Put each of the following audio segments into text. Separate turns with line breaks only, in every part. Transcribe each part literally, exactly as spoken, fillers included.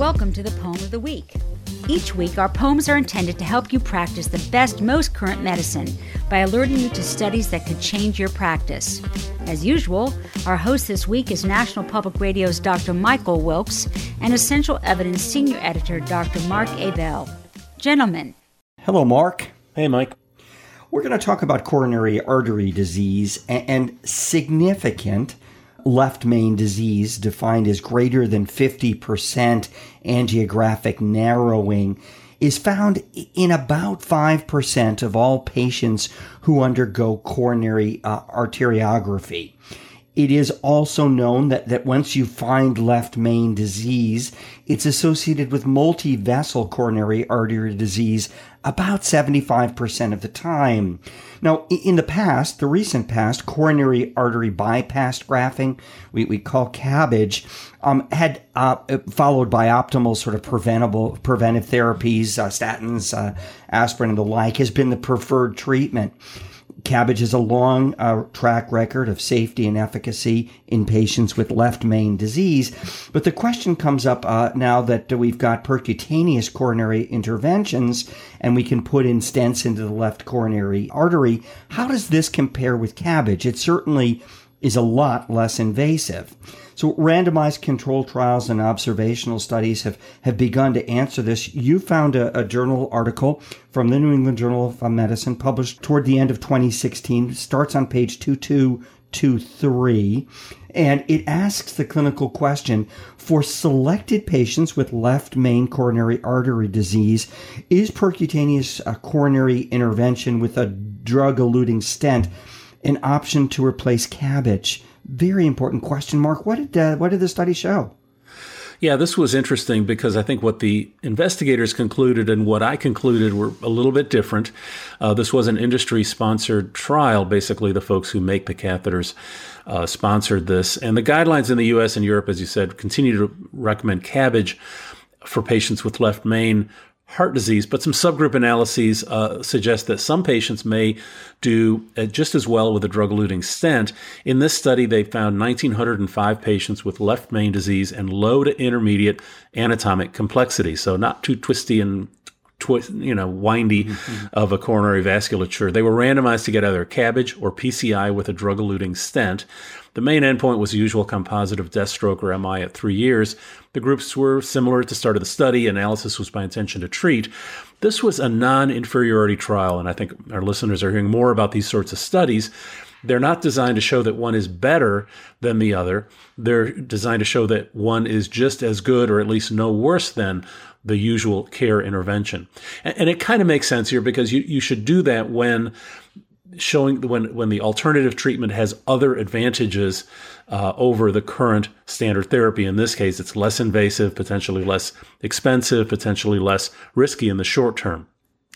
Welcome to the Poem of the Week. Each week, our poems are intended to help you practice the best, most current medicine by alerting you to studies that could change your practice. As usual, our host this week is National Public Radio's Doctor Michael Wilkes and Essential Evidence Senior Editor Doctor Mark Abell. Gentlemen.
Hello, Mark.
Hey, Mike.
We're going to talk about coronary artery disease and significant left main disease defined as greater than fifty percent angiographic narrowing is found in about five percent of all patients who undergo coronary uh, arteriography. It is also known that, that once you find left main disease, it's associated with multi-vessel coronary artery disease about seventy-five percent of the time. Now, in the past, the recent past, coronary artery bypass grafting, we, we call CABG, um, had uh, followed by optimal sort of preventable preventive therapies, uh, statins, uh, aspirin, and the like, has been the preferred treatment. CABG has a long uh, track record of safety and efficacy in patients with left main disease. But the question comes up uh, now that we've got percutaneous coronary interventions and we can put in stents into the left coronary artery. How does this compare with CABG? It certainly is a lot less invasive. So randomized controlled trials and observational studies have, have begun to answer this. You found a, a journal article from the New England Journal of Medicine published toward the end of twenty sixteen. It starts on page two two two three, and it asks the clinical question, for selected patients with left main coronary artery disease, is percutaneous uh, coronary intervention with a drug-eluting stent an option to replace CABG? Very important question, Mark. What did uh, what did the study show?
Yeah, this was interesting because I think what the investigators concluded and what I concluded were a little bit different. Uh, this was an industry-sponsored trial. Basically, the folks who make the catheters uh, sponsored this. And the guidelines in the U S and Europe, as you said, continue to recommend CABG for patients with left main heart disease, but some subgroup analyses uh, suggest that some patients may do uh, just as well with a drug-eluting stent. In this study, they found one thousand nine hundred five patients with left main disease and low to intermediate anatomic complexity, so not too twisty and twi- you know, windy mm-hmm. of a coronary vasculature. They were randomized to get either CABG or P C I with a drug-eluting stent. The main endpoint was the usual composite of death, stroke, or M I at three years. The groups were similar at the start of the study. Analysis was by intention to treat. This was a non-inferiority trial, and I think our listeners are hearing more about these sorts of studies. They're not designed to show that one is better than the other. They're designed to show that one is just as good or at least no worse than the usual care intervention. And, and it kind of makes sense here because you, you should do that when showing when when the alternative treatment has other advantages uh, over the current standard therapy. In this case, it's less invasive, potentially less expensive, potentially less risky in the short term.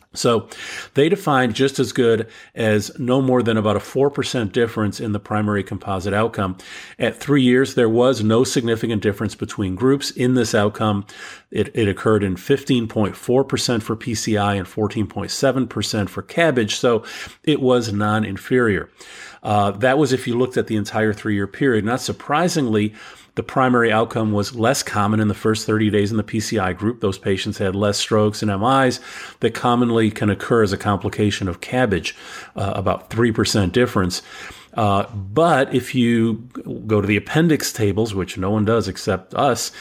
So they defined just as good as no more than about a four percent difference in the primary composite outcome. At three years, there was no significant difference between groups in this outcome. It, it occurred in fifteen point four percent for P C I and fourteen point seven percent for CABG, so it was non-inferior. Uh, that was if you looked at the entire three-year period. Not surprisingly, the primary outcome was less common in the first thirty days in the P C I group. Those patients had less strokes and M Is that commonly can occur as a complication of CABG, uh, about three percent difference. Uh, but if you go to the appendix tables, which no one does except us,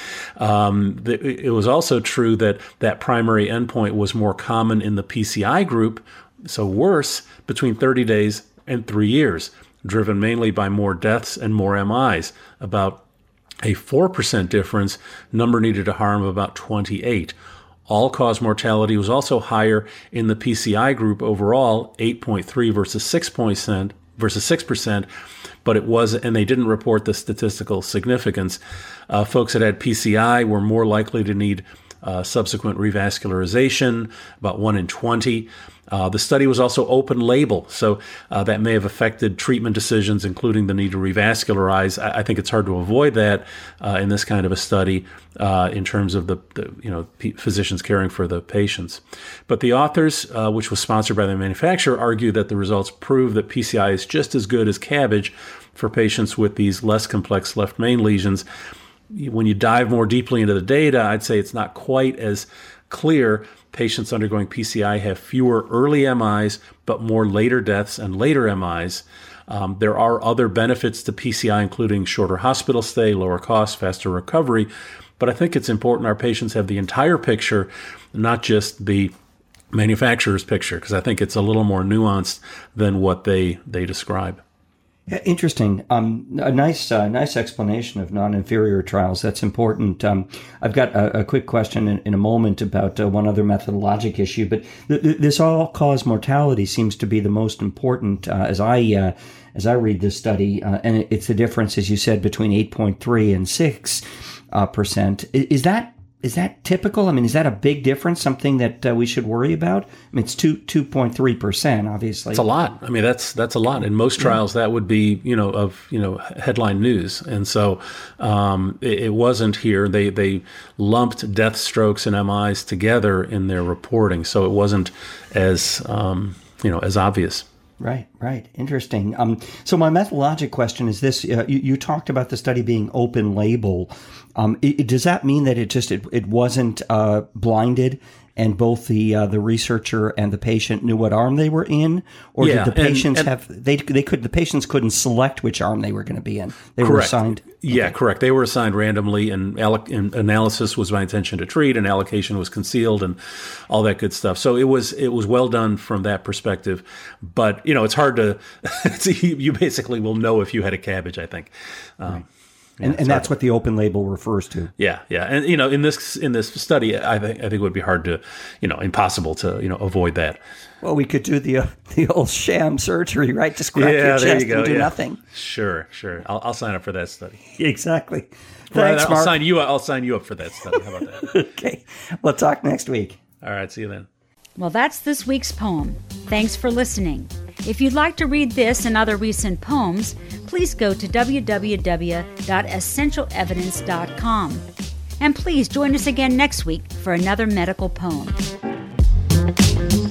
um, th- it was also true that that primary endpoint was more common in the P C I group, so worse between thirty days and three years, driven mainly by more deaths and more M Is, about a four percent difference, number needed to harm of about twenty-eight. All-cause mortality was also higher in the P C I group overall, eight point three versus six percent, versus six percent, but it was, and they didn't report the statistical significance. Uh, folks that had P C I were more likely to need uh, subsequent revascularization, about one in twenty. Uh, the study was also open label, so uh, that may have affected treatment decisions, including the need to revascularize. I, I think it's hard to avoid that uh, in this kind of a study uh, in terms of the, the you know p- physicians caring for the patients. But the authors, uh, which was sponsored by the manufacturer, argue that the results prove that P C I is just as good as CABG for patients with these less complex left main lesions. when you dive more deeply into the data, I'd say it's not quite as clear. Patients undergoing P C I have fewer early M Is, but more later deaths and later M Is. Um, there are other benefits to P C I, including shorter hospital stay, lower costs, faster recovery. But I think it's important our patients have the entire picture, not just the manufacturer's picture, because I think it's a little more nuanced than what they, they describe.
Yeah, interesting. Um, a nice, uh, nice explanation of non-inferior trials. That's important. Um, I've got a, a quick question in, in a moment about uh, one other methodologic issue, but th- th- this all-cause mortality seems to be the most important uh, as I uh, as I read this study, uh, and it, it's the difference, as you said, between eight point three and six uh, percent. Is that Is that typical? I mean, is that a big difference, something that uh, we should worry about? I mean, it's two, 2.3 percent, obviously.
It's a lot. I mean, that's that's a lot. In most trials, yeah. that would be, you know, of, you know, headline news. And so um, it, it wasn't here. They they lumped death, strokes, and M Is together in their reporting. So it wasn't as, um, you know, as obvious.
Right, right. Interesting. Um, so my methodologic question is this. Uh, you, you talked about the study being open label. Um, it, it, does that mean that it just it, it wasn't uh, blinded and both the uh, the researcher and the patient knew what arm they were in? Or
yeah,
did the patients
and, and,
have, they they could, the patients couldn't select which arm they were going to be in? They
correct.
were assigned?
Yeah,
okay.
correct. They were assigned randomly, and, alloc- and analysis was my intention to treat, and allocation was concealed, and all that good stuff. So it was it was well done from that perspective. But you know, it's hard to. You basically will know if you had a cabbage, I think. Um,
right.
yeah,
and and that's what the open label refers to.
Yeah, yeah, and you know, in this in this study, I think I think it would be hard to, you know, impossible to you know avoid that.
Well, we could do the uh, the old sham surgery, right? Just crack
yeah,
your chest
you go,
and do
yeah.
nothing.
Sure, sure. I'll, I'll sign up for that study.
Exactly.
Well,
Thanks,
I'll
Mark.
sign you. I'll sign you up for that study. How about that?
Okay. We'll talk next week.
All right. See you then.
Well, that's this week's poem. Thanks for listening. If you'd like to read this and other recent poems, please go to w w w dot essential evidence dot com. And please join us again next week for another medical poem.